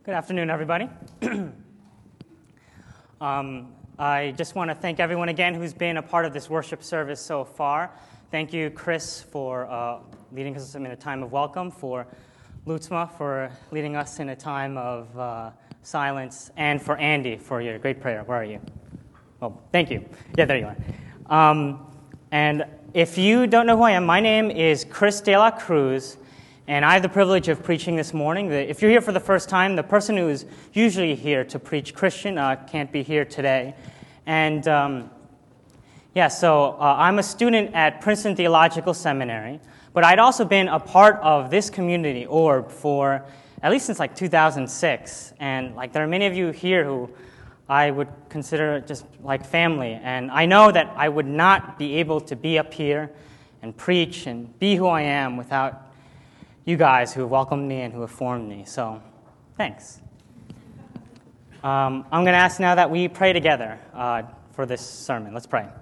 Good afternoon, everybody. I just want to thank everyone again who's been a part of this worship service so far. Thank you, Chris, for leading us in a time of welcome, for Lutzma for leading us in a time of silence, and for Andy for your great prayer. Where are you? Oh, thank you. Yeah, there you are. And if you don't know who I am, my name is Chris De La Cruz, and I have the privilege of preaching this morning. If you're here for the first time, the person who is usually here to preach Christian can't be here today. And so I'm a student at Princeton Theological Seminary, but I'd also been a part of this community, Orb, for at least since 2006. And there are many of you here who I would consider just like family. And I know that I would not be able to be up here and preach and be who I am without you guys who have welcomed me and who have formed me. So, thanks. I'm going to ask now that we pray together for this sermon. Let's pray.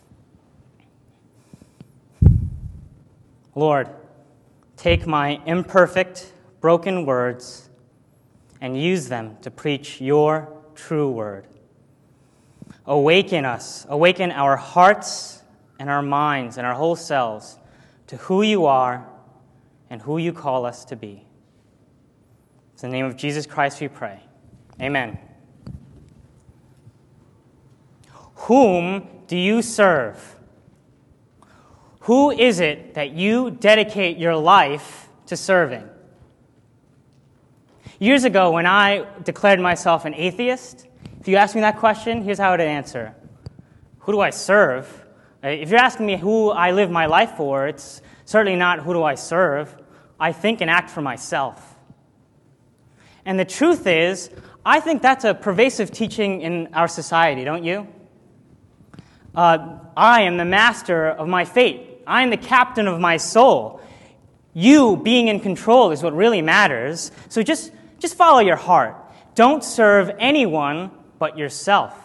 Lord, take my imperfect, broken words and use them to preach your true word. Awaken us, awaken our hearts and our minds and our whole selves to who you are and who you call us to be. In the name of Jesus Christ we pray. Amen. Whom do you serve? Who is it that you dedicate your life to serving? Years ago, when I declared myself an atheist, if you ask me that question, here's how I would answer. Who do I serve? If you're asking me who I live my life for, it's certainly not who do I serve. I think and act for myself. And the truth is, I think that's a pervasive teaching in our society, don't you? I am the master of my fate. I am the captain of my soul. You being in control is what really matters. So just follow your heart. Don't serve anyone but yourself.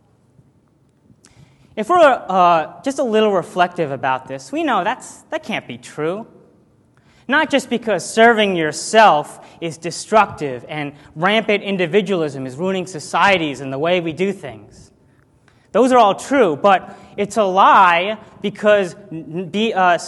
If we're just a little reflective about this, we know that can't be true. Not just because serving yourself is destructive and rampant individualism is ruining societies and the way we do things. Those are all true, but it's a lie because not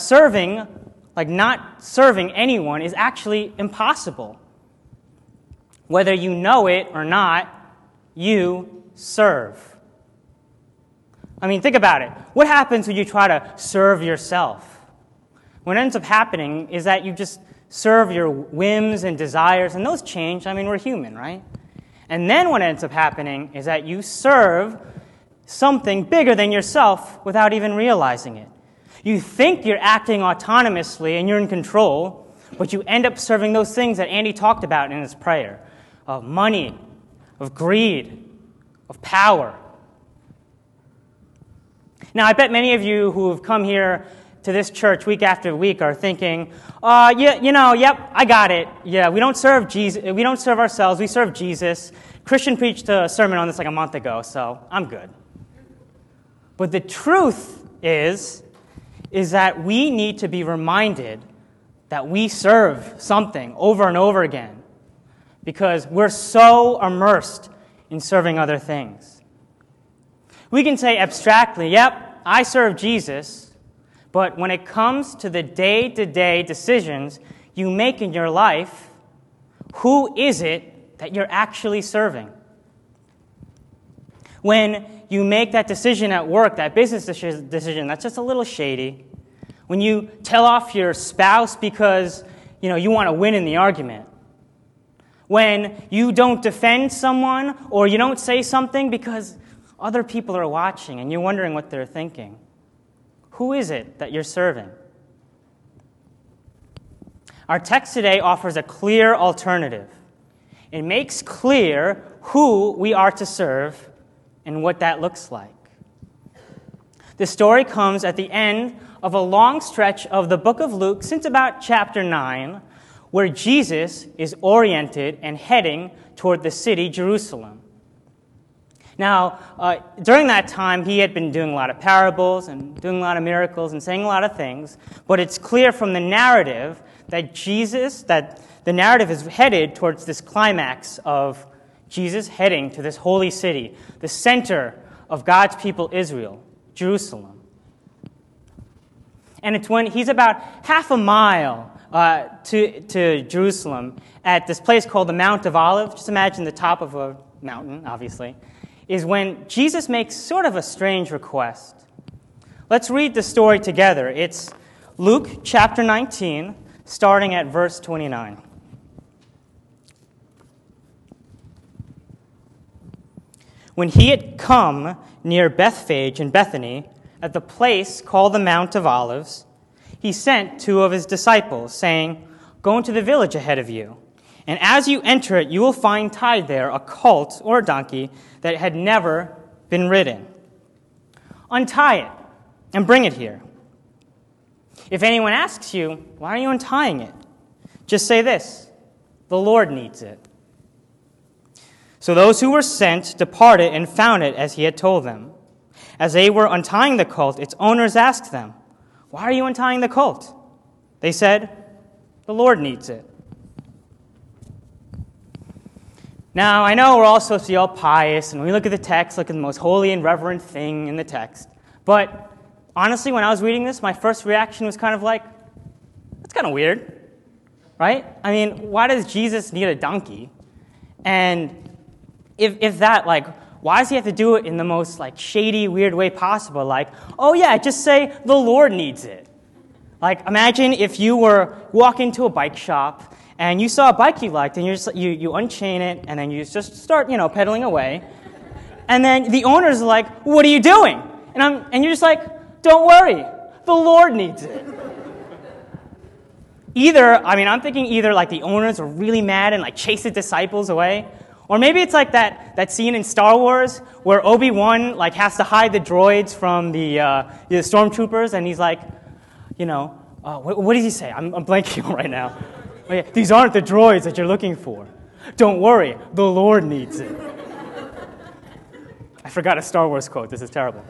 serving anyone is actually impossible. Whether you know it or not, you serve. I mean, think about it. What happens when you try to serve yourself? What ends up happening is that you just serve your whims and desires, and those change. I mean, we're human, right? And then what ends up happening is that you serve something bigger than yourself without even realizing it. You think you're acting autonomously and you're in control, but you end up serving those things that Andy talked about in his prayer, of money, of greed, of power. Now, I bet many of you who have come here to this church week after week are thinking, yep, I got it. Yeah, we don't serve Jesus. We don't serve ourselves. We serve Jesus. Christian preached a sermon on this a month ago, so I'm good. But the truth is that we need to be reminded that we serve something over and over again because we're so immersed in serving other things. We can say abstractly, yep, I serve Jesus, but when it comes to the day-to-day decisions you make in your life, who is it that you're actually serving? When you make that decision at work, that business decision, that's just a little shady. When you tell off your spouse because, you want to win in the argument. When you don't defend someone or you don't say something because other people are watching and you're wondering what they're thinking. Who is it that you're serving? Our text today offers a clear alternative. It makes clear who we are to serve and what that looks like. The story comes at the end of a long stretch of the book of Luke, since about chapter 9, where Jesus is oriented and heading toward the city, Jerusalem. Now, during that time, he had been doing a lot of parables and doing a lot of miracles and saying a lot of things, but it's clear from the narrative that the narrative is headed towards this climax of Jesus heading to this holy city, the center of God's people Israel, Jerusalem. And it's when he's about half a mile to Jerusalem at this place called the Mount of Olives. Just imagine the top of a mountain, obviously, is when Jesus makes sort of a strange request. Let's read the story together. It's Luke chapter 19, starting at verse 29. When he had come near Bethphage and Bethany, at the place called the Mount of Olives, he sent 2 of his disciples, saying, "Go into the village ahead of you, and as you enter it, you will find tied there a colt or a donkey that had never been ridden. Untie it and bring it here. If anyone asks you, 'Why are you untying it?' just say this, 'The Lord needs it.'" So those who were sent departed and found it as he had told them. As they were untying the colt, its owners asked them, "Why are you untying the colt?" They said, "The Lord needs it." Now, I know we're all supposed to be all pious, and when we look at the text, look at the most holy and reverent thing in the text. But honestly, when I was reading this, my first reaction was kind of like, that's kind of weird, right? I mean, why does Jesus need a donkey? And if that, like, why does he have to do it in the most, like, shady, weird way possible? Like, oh yeah, just say, "The Lord needs it." Like, imagine if you were walking to a bike shop and you saw a bike you liked and you unchain it and then you just start, pedaling away. And then the owner's like, "What are you doing?" And you're just like, "Don't worry, the Lord needs it." I'm thinking either like the owners are really mad and like chase the disciples away, or maybe it's like that scene in Star Wars where Obi-Wan like has to hide the droids from the stormtroopers, and he's like, what does he say? I'm blanking right now. Oh, yeah, "These aren't the droids that you're looking for. Don't worry, the Lord needs it." I forgot a Star Wars quote. This is terrible.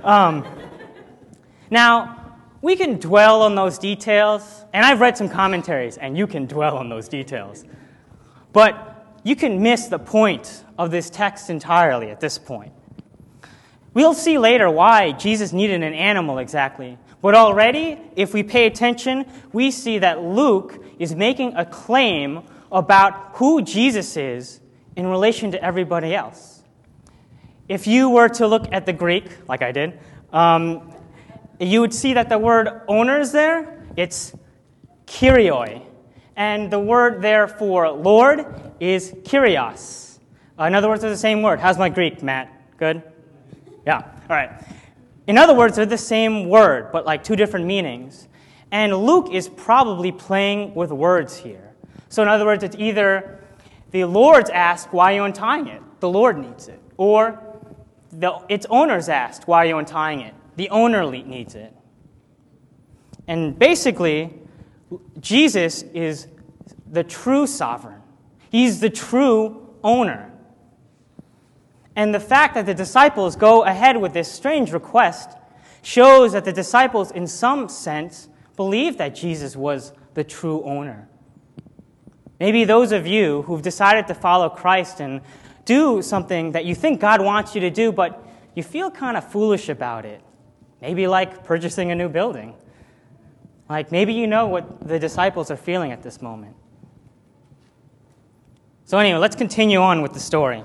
Now, we can dwell on those details, and I've read some commentaries, and you can dwell on those details. But you can miss the point of this text entirely at this point. We'll see later why Jesus needed an animal exactly. But already, if we pay attention, we see that Luke is making a claim about who Jesus is in relation to everybody else. If you were to look at the Greek, like I did, you would see that the word owners there, it's kyrioi. And the word there for Lord is kyrios. In other words, they're the same word. How's my Greek, Matt? Good? Yeah, all right. In other words, they're the same word, but like 2 different meanings. And Luke is probably playing with words here. So in other words, it's either the Lord's asked, "Why are you untying it?" The Lord needs it. Or its owners asked, "Why are you untying it?" The owner needs it. And basically, Jesus is the true sovereign. He's the true owner. And the fact that the disciples go ahead with this strange request shows that the disciples, in some sense, believed that Jesus was the true owner. Maybe those of you who've decided to follow Christ and do something that you think God wants you to do, but you feel kind of foolish about it. Maybe like purchasing a new building. Like maybe you know what the disciples are feeling at this moment. So anyway, let's continue on with the story.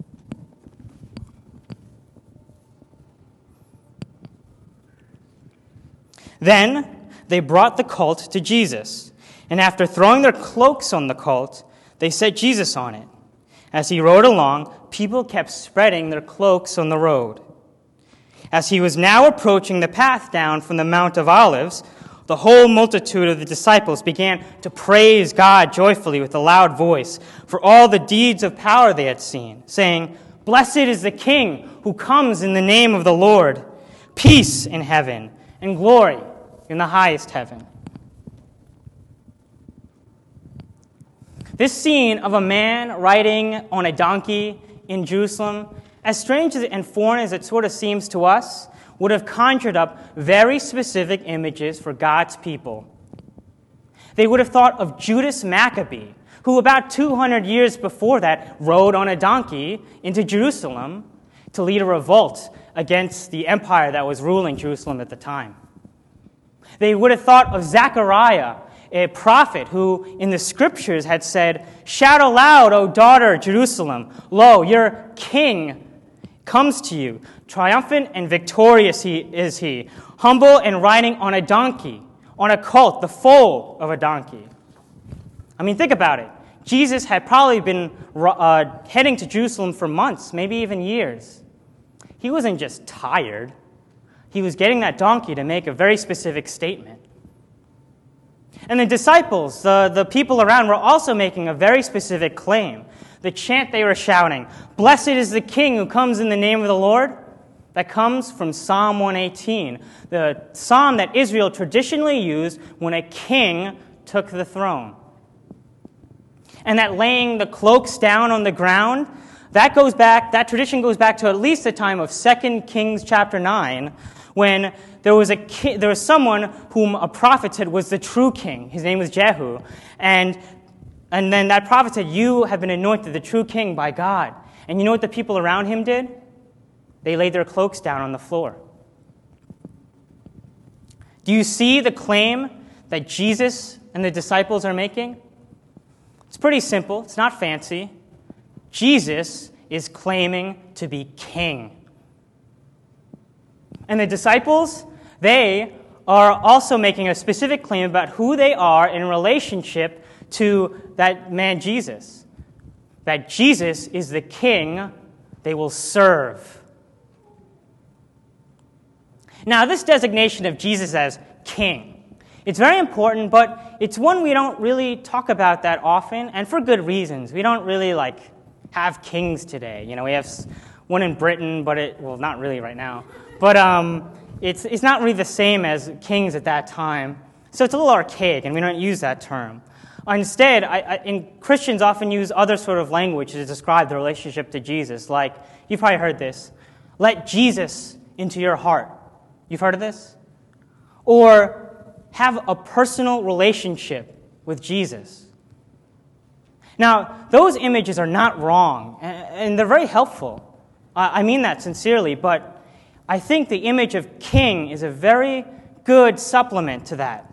Then they brought the colt to Jesus, and after throwing their cloaks on the colt, they set Jesus on it. As he rode along, people kept spreading their cloaks on the road. As he was now approaching the path down from the Mount of Olives, the whole multitude of the disciples began to praise God joyfully with a loud voice for all the deeds of power they had seen, saying, "Blessed is the King who comes in the name of the Lord. Peace in heaven and glory in the highest heaven." This scene of a man riding on a donkey in Jerusalem, as strange and foreign as it sort of seems to us, would have conjured up very specific images for God's people. They would have thought of Judas Maccabee, who about 200 years before that rode on a donkey into Jerusalem to lead a revolt against the empire that was ruling Jerusalem at the time. They would have thought of Zechariah, a prophet who in the scriptures had said, "Shout aloud, O daughter Jerusalem, lo, your king comes to you. Triumphant and victorious is he, humble and riding on a donkey, on a colt, the foal of a donkey." I mean, think about it. Jesus had probably been heading to Jerusalem for months, maybe even years. He wasn't just tired. He was getting that donkey to make a very specific statement. And the disciples, the people around, were also making a very specific claim. The chant they were shouting, "Blessed is the King who comes in the name of the Lord," that comes from Psalm 118, the psalm that Israel traditionally used when a king took the throne. And that laying the cloaks down on the ground, that tradition goes back to at least the time of 2 Kings chapter 9, when there was someone whom a prophet said was the true king. His name was Jehu. And then that prophet said, "You have been anointed the true king by God." And you know what the people around him did? They laid their cloaks down on the floor. Do you see the claim that Jesus and the disciples are making? It's pretty simple. It's not fancy. Jesus is claiming to be king. And the disciples, they are also making a specific claim about who they are in relationship to that man Jesus. That Jesus is the king they will serve. Now, this designation of Jesus as king, it's very important, but it's one we don't really talk about that often, and for good reasons. We don't really have kings today. You know, we have one in Britain, but not really right now. But it's not really the same as kings at that time. So it's a little archaic, and we don't use that term. Instead, Christians often use other sort of language to describe the relationship to Jesus. Like, you've probably heard this. Let Jesus into your heart. You've heard of this? Or have a personal relationship with Jesus. Now, those images are not wrong, and they're very helpful. I mean that sincerely, but I think the image of king is a very good supplement to that.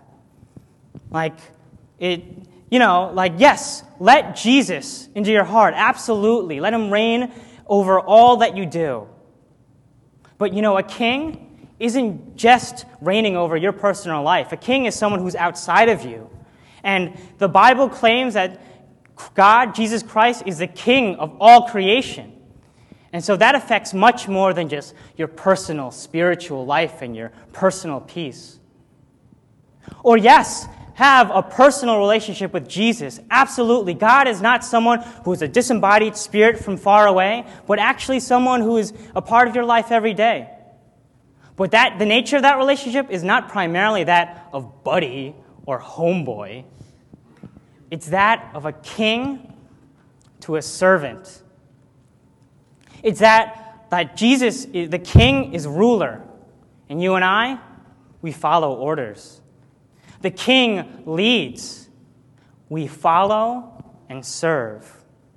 Yes, let Jesus into your heart, absolutely. Let him reign over all that you do. But a king isn't just reigning over your personal life. A king is someone who's outside of you. And the Bible claims that God, Jesus Christ, is the king of all creation. And so that affects much more than just your personal spiritual life and your personal peace. Or yes, have a personal relationship with Jesus. Absolutely. God is not someone who is a disembodied spirit from far away, but actually someone who is a part of your life every day. But the nature of that relationship is not primarily that of buddy or homeboy. It's that of a king to a servant. It's that Jesus, the king, is ruler, and you and I, we follow orders. The king leads. We follow and serve.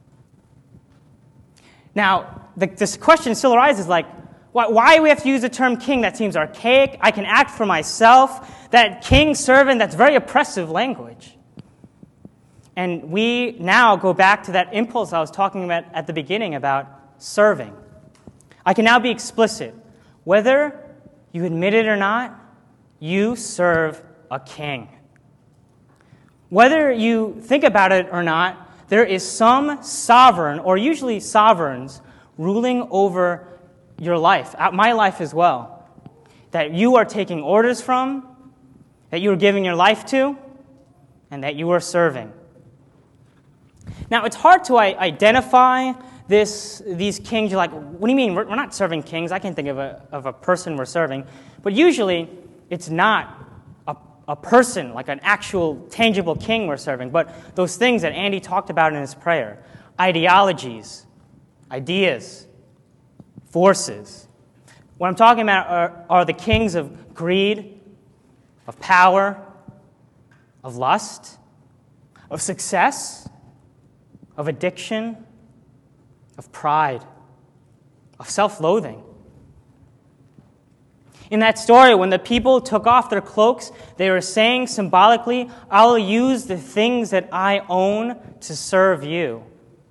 Now, this question still arises, why do we have to use the term king? That seems archaic. I can act for myself. That king, servant, that's very oppressive language. And we now go back to that impulse I was talking about at the beginning about serving. I can now be explicit. Whether you admit it or not, you serve a king. Whether you think about it or not, there is some sovereign, or usually sovereigns, ruling over your life, my life as well, that you are taking orders from, that you are giving your life to, and that you are serving. Now, it's hard to identify these kings. You're like, what do you mean? We're not serving kings. I can't think of a person we're serving. But usually, it's not a person, like an actual tangible king we're serving, but those things that Andy talked about in his prayer. Ideologies, ideas, forces. What I'm talking about are the kings of greed, of power, of lust, of success, of addiction, of pride, of self-loathing. In that story, when the people took off their cloaks, they were saying symbolically, I will use the things that I own to serve you.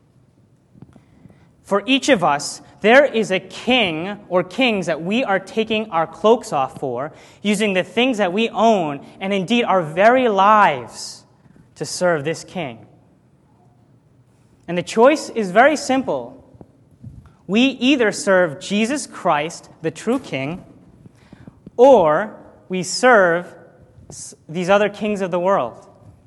For each of us, there is a king or kings that we are taking our cloaks off for, using the things that we own and indeed our very lives to serve this king. And the choice is very simple. We either serve Jesus Christ, the true king, or we serve these other kings of the world.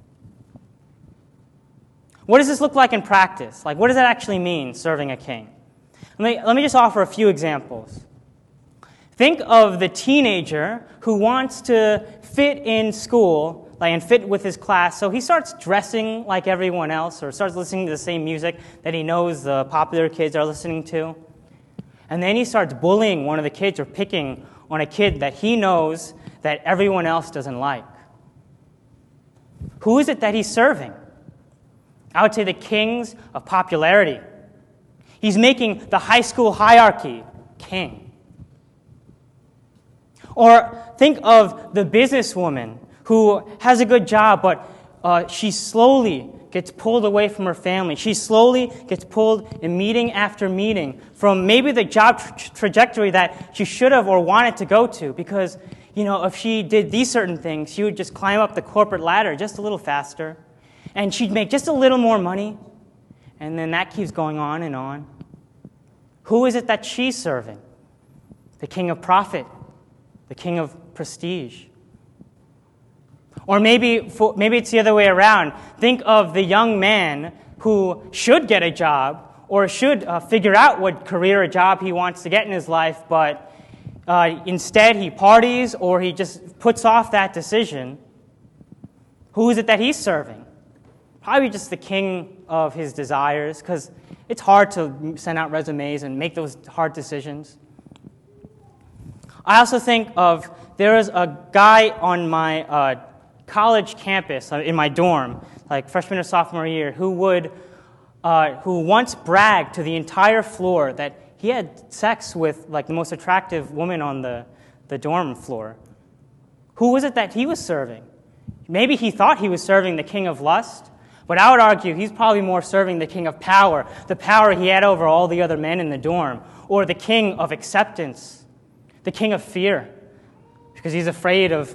What does this look like in practice? Like, what does that actually mean, serving a king? Let me just offer a few examples. Think of the teenager who wants to fit in school, and fit with his class, so he starts dressing like everyone else, or starts listening to the same music that he knows the popular kids are listening to. And then he starts bullying one of the kids or picking on a kid that he knows that everyone else doesn't like. Who is it that he's serving? I would say the kings of popularity. He's making the high school hierarchy king. Or think of the businesswoman who has a good job, but she slowly gets pulled away from her family. She slowly gets pulled in meeting after meeting from maybe the job trajectory that she should have or wanted to go to, because, if she did these certain things, she would just climb up the corporate ladder just a little faster, and she'd make just a little more money, and then that keeps going on and on. Who is it that she's serving? The king of profit, the king of prestige. Or maybe it's the other way around. Think of the young man who should get a job or should figure out what career or job he wants to get in his life, but instead he parties or he just puts off that decision. Who is it that he's serving? Probably just the king of his desires, because it's hard to send out resumes and make those hard decisions. I also think of, there was a guy on my college campus in my dorm, like freshman or sophomore year, who once bragged to the entire floor that he had sex with the most attractive woman on the dorm floor. Who was it that he was serving? Maybe he thought he was serving the king of lust, but I would argue he's probably more serving the king of power, the power he had over all the other men in the dorm, or the king of acceptance, the king of fear, because he's afraid of,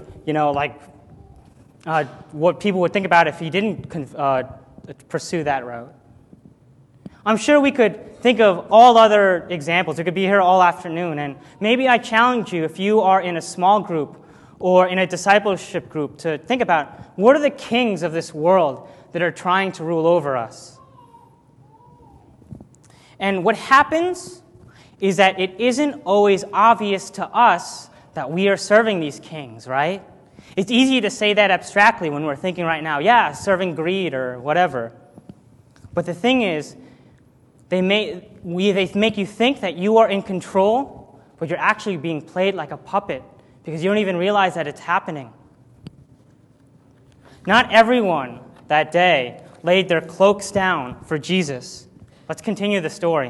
what people would think about if he didn't pursue that route. I'm sure we could think of all other examples. We could be here all afternoon, and maybe I challenge you, if you are in a small group or in a discipleship group, to think about, what are the kings of this world that are trying to rule over us? And what happens is that it isn't always obvious to us that we are serving these kings, right? It's easy to say that abstractly when we're thinking right now, serving greed or whatever. But the thing is, they make you think that you are in control, but you're actually being played like a puppet because you don't even realize that it's happening. Not everyone that day laid their cloaks down for Jesus. Let's continue the story.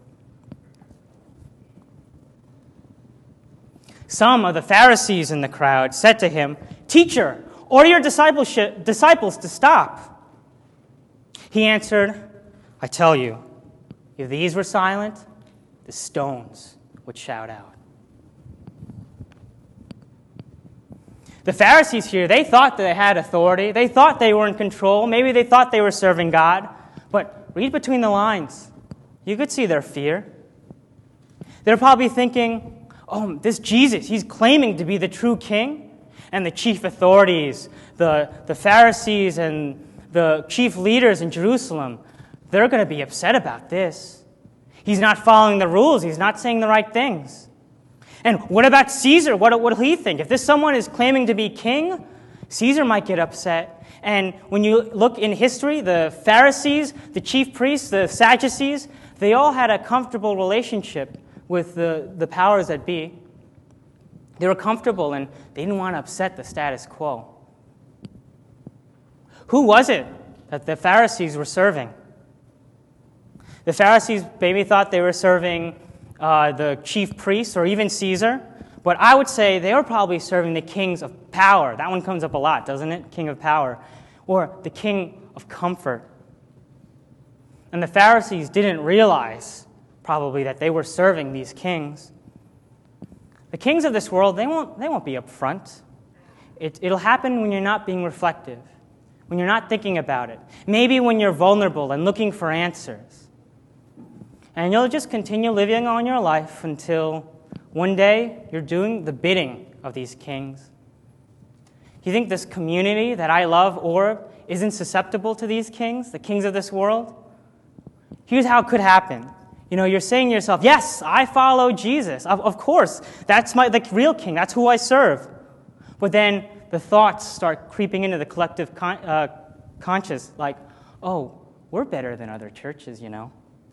Some of the Pharisees in the crowd said to him, "Teacher, order your disciples to stop." He answered, "I tell you, if these were silent, the stones would shout out." The Pharisees here, they thought that they had authority. They thought they were in control. Maybe they thought they were serving God. But read between the lines. You could see their fear. They're probably thinking, this Jesus, he's claiming to be the true king. And the chief authorities, the Pharisees and the chief leaders in Jerusalem, they're going to be upset about this. He's not following the rules. He's not saying the right things. And what about Caesar? What will he think? If this someone is claiming to be king, Caesar might get upset. And when you look in history, the Pharisees, the chief priests, the Sadducees, they all had a comfortable relationship with the powers that be. They were comfortable and they didn't want to upset the status quo. Who was it that the Pharisees were serving. The Pharisees maybe thought they were serving the chief priests or even Caesar, but I would say they were probably serving the kings of power. That one comes up a lot, doesn't it? King of power. Or the king of comfort. And the Pharisees didn't realize probably that they were serving these kings. The kings of this world, they won't be up front. It'll happen when you're not being reflective, when you're not thinking about it, maybe when you're vulnerable and looking for answers. And you'll just continue living on your life until one day you're doing the bidding of these kings. You think this community that I love, Orb, isn't susceptible to these kings, the kings of this world? Here's how it could happen. You're saying to yourself, yes, I follow Jesus. Of course, that's the real king. That's who I serve. But then the thoughts start creeping into the collective conscious, like, oh, we're better than other churches, And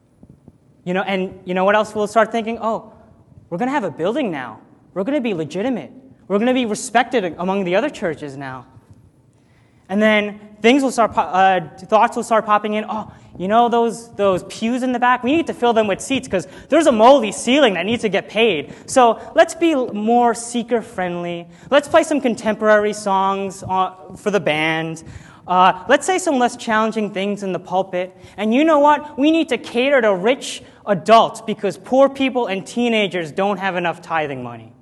what else we'll start thinking? Oh, we're going to have a building now. We're going to be legitimate. We're going to be respected among the other churches now. And then thoughts will start popping in. Oh, those pews in the back, we need to fill them with seats because there's a moldy ceiling that needs to get paid. So let's be more seeker-friendly. Let's play some contemporary songs for the band. Let's say some less challenging things in the pulpit. And you know what? We need to cater to rich adults because poor people and teenagers don't have enough tithing money.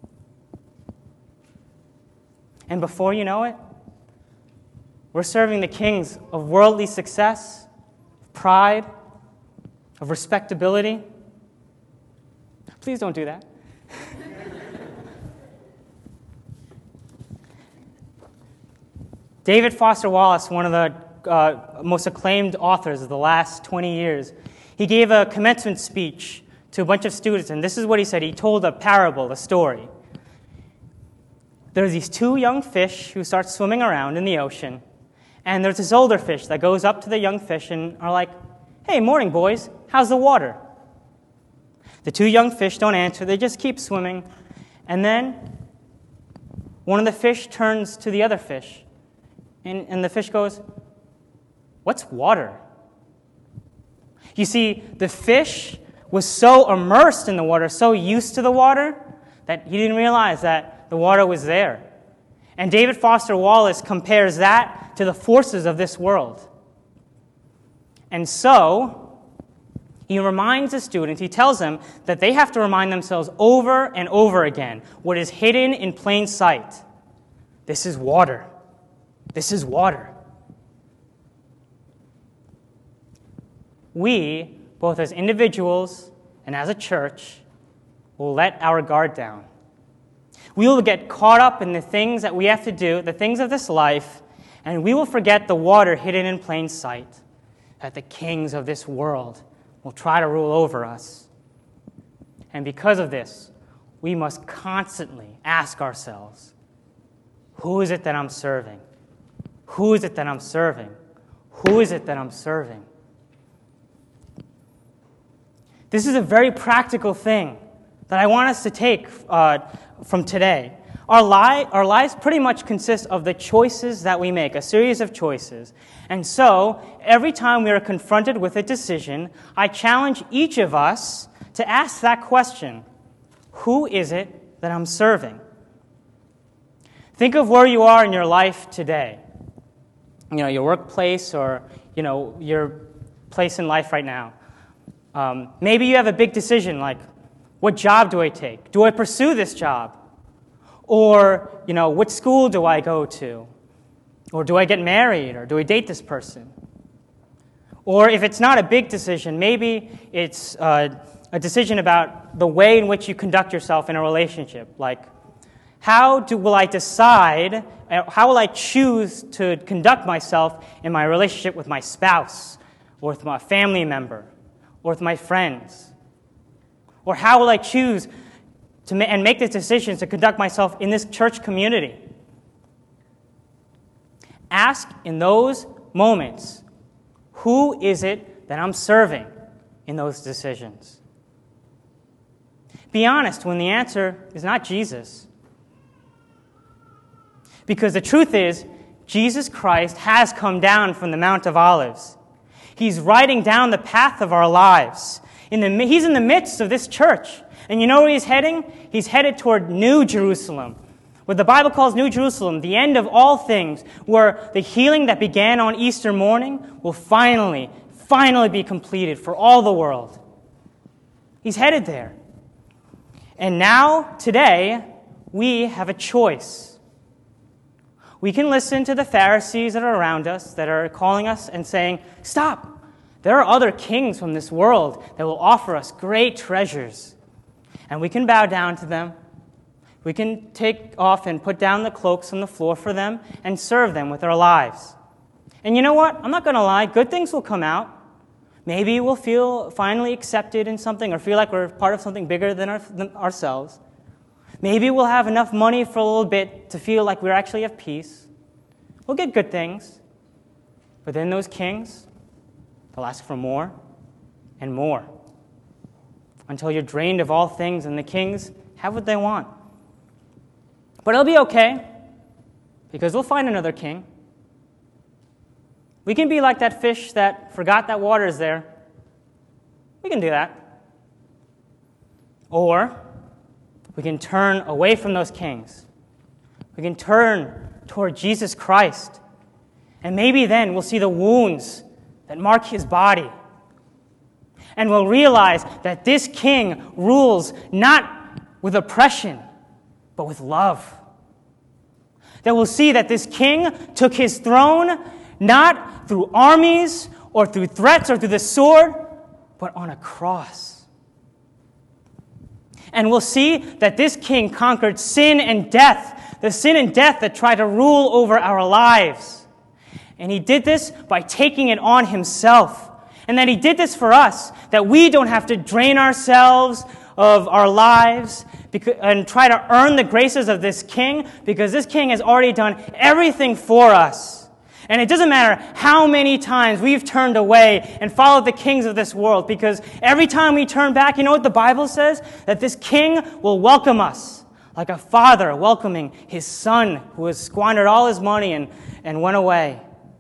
And before you know it, we're serving the kings of worldly success, pride, of respectability. Please don't do that. David Foster Wallace, one of the most acclaimed authors of the last 20 years, he gave a commencement speech to a bunch of students, and this is what he said. He told a parable, a story. There's these two young fish who start swimming around in the ocean, and there's this older fish that goes up to the young fish and are like, hey, morning, boys. How's the water? The two young fish don't answer. They just keep swimming. And then one of the fish turns to the other fish, and the fish goes, what's water? You see, the fish was so immersed in the water, so used to the water, that he didn't realize that the water was there. And David Foster Wallace compares that to the forces of this world. And so, he reminds the students, he tells them that they have to remind themselves over and over again what is hidden in plain sight. This is water. This is water. We, both as individuals and as a church, will let our guard down. We will get caught up in the things that we have to do, the things of this life, and we will forget the water hidden in plain sight, that the kings of this world will try to rule over us. And because of this, we must constantly ask ourselves, who is it that I'm serving? Who is it that I'm serving? Who is it that I'm serving? This is a very practical thing that I want us to take from today. Our lives pretty much consist of the choices that we make, a series of choices. And so, every time we are confronted with a decision, I challenge each of us to ask that question, who is it that I'm serving? Think of where you are in your life today. Your workplace or, your place in life right now. Maybe you have a big decision like, what job do I take? Do I pursue this job? Or, what school do I go to? Or do I get married? Or do I date this person? Or if it's not a big decision, maybe it's a decision about the way in which you conduct yourself in a relationship. Like, how will I choose to conduct myself in my relationship with my spouse, or with my family member, or with my friends? Or how will I choose to make the decisions to conduct myself in this church community? Ask in those moments, who is it that I'm serving in those decisions? Be honest when the answer is not Jesus. Because the truth is, Jesus Christ has come down from the Mount of Olives. He's riding down the path of our lives. He's in the midst of this church. And you know where he's heading? He's headed toward New Jerusalem, what the Bible calls New Jerusalem, the end of all things, where the healing that began on Easter morning will finally be completed for all the world. He's headed there. And now, today, we have a choice. We can listen to the Pharisees that are around us, that are calling us and saying, "Stop! There are other kings from this world that will offer us great treasures." And we can bow down to them. We can take off and put down the cloaks on the floor for them and serve them with our lives. And you know what? I'm not going to lie. Good things will come out. Maybe we'll feel finally accepted in something or feel like we're part of something bigger than ourselves. Maybe we'll have enough money for a little bit to feel like we actually have peace. We'll get good things. But then those kings, they'll ask for more and more until you're drained of all things and the kings have what they want. But it'll be okay because we'll find another king. We can be like that fish that forgot that water is there. We can do that. Or we can turn away from those kings. We can turn toward Jesus Christ. And maybe then we'll see the wounds that mark his body. And we'll realize that this king rules not with oppression, but with love. That we'll see that this king took his throne not through armies or through threats or through the sword, but on a cross. And we'll see that this king conquered sin and death, the sin and death that try to rule over our lives. And he did this by taking it on himself. And that he did this for us, that we don't have to drain ourselves of our lives and try to earn the graces of this king, because this king has already done everything for us. And it doesn't matter how many times we've turned away and followed the kings of this world, because every time we turn back, you know what the Bible says? That this king will welcome us like a father welcoming his son who has squandered all his money and went away.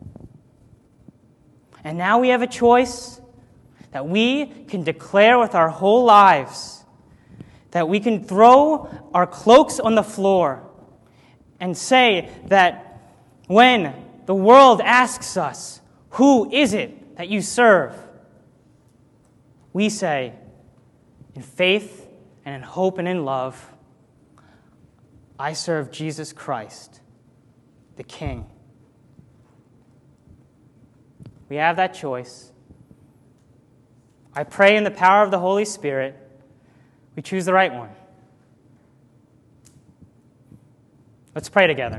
And now we have a choice that we can declare with our whole lives, that we can throw our cloaks on the floor and say that when the world asks us, "Who is it that you serve?" we say, in faith and in hope and in love, "I serve Jesus Christ, the King." We have that choice. I pray in the power of the Holy Spirit, we choose the right one. Let's pray together.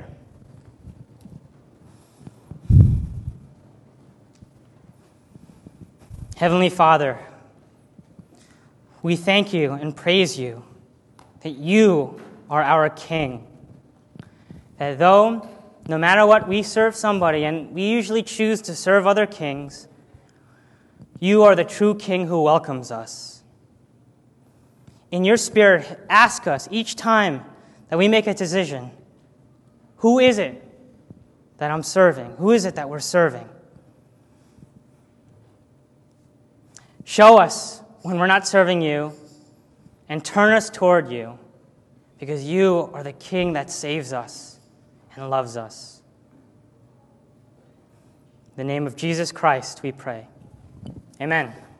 Heavenly Father, we thank you and praise you that you are our King. That though, no matter what, we serve somebody, and we usually choose to serve other kings, you are the true King who welcomes us. In your Spirit, ask us each time that we make a decision, who is it that I'm serving? Who is it that we're serving? Show us when we're not serving you and turn us toward you, because you are the King that saves us and loves us. In the name of Jesus Christ, we pray. Amen.